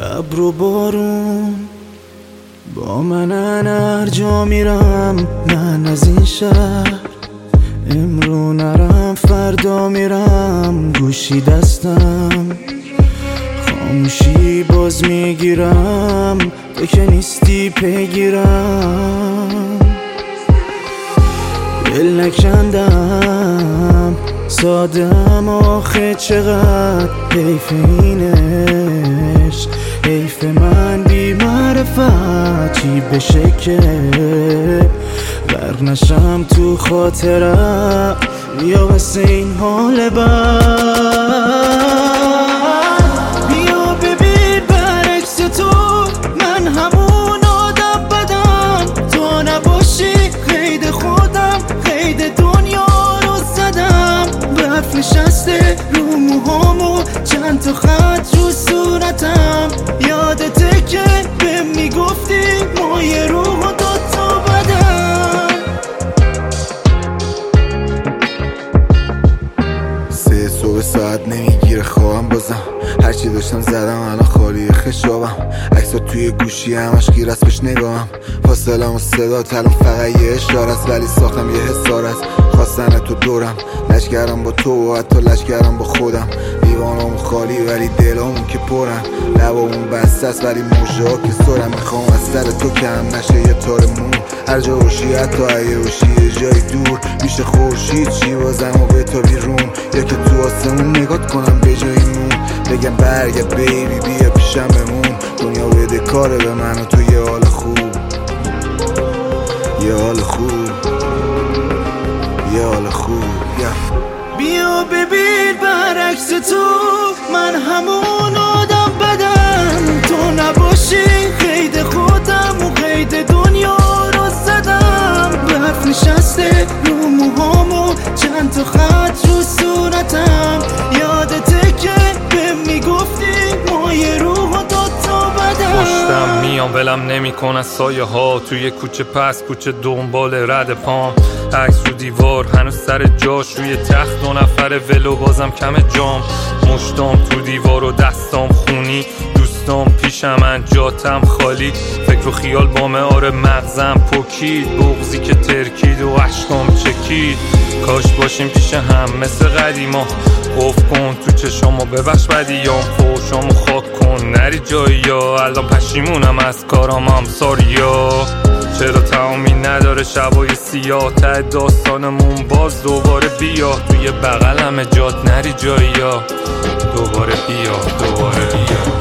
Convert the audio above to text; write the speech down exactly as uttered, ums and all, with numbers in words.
ابر و بارون با من هر جا میرم، من از این شهر امرو نرم فردا میرم. گوشی دستم خاموشی باز میگیرم، تو که نیستی پیگیرم. دل نکندم سادم آخه چقدر حیف اینش، حیف من بی معرفت چی بشه که غرق نشم تو خاطرم. بیا واسه این حال بد، بیا ببین برعکس تو من همون آدم بدم. تو نباشی قید خودم، قید دنیا رو زدم. برف نشسته رو موهامو، چند تا خط رو صورتم. یادته که بهم میگفتی ما یه روح و دوتا بدن. سه صبح ساعت نمیگیره خوابم، بازم هرچی داشتم زدم الان خالی خشابم. عکسا توی گوشی همش گیر است بهش نگاهم. فاصلم و صدا الان فقط یه اشاره است، ولی ساختم یه حسار است. خواستن تو دورم، لشگرم با تو و حتی لشگرم با خودم. دیوانم خالی ولی دلامون که پرن، لبامون بسته است ولی موشه ها که سرم. میخوام از سر تو کم نشه یه تار مون، هر جا باشی حتی اگه باشی یه جای دور. میشه خورشید چی بازم و به تا بیرون، یا که تو آسمون نگات کنم به جای مون. بگم برگرد بیبی بیا پیشم بمون، دنیا بده کاره به من و تو یه حال خوب، یه حال خوب، یه حال خوب. yeah. بیا ببین برعکس تو من همون آدم بدم. تو نباشی قید خودم و قید دنیا رو زدم. برف نشسته رو موهامو، چند تا خط رو صورتم. یادته که بهم میگفتی ما یه روح و دوتا بدن. پشتم میام ولم نمی کن از سایه ها، توی کوچه پس کوچه دنبال رد پام. عکس رو دیوار هنوز سر جاش، روی تخت دو نفر ولو بازم کم جام. مشتام تو دیوار و دستام خونی، دوستام پیشم من جاتم خالی. فکر و خیال بامه آره مغزم پوکید، بغضی که ترکید و عشقام چکید. کاش باشیم پیش هم مثل قدیما، قفل کن تو چشامو ببخش بدیام. فوشامو خاک کن نری جایی یا الان پشیمونم از کارام هم ساریا. چرا تمامی نداره شبای سیاه، ته داستانمون باز دوباره بیا. توی بغلم جات نری جایی یا دوباره بیا، دوباره بیا.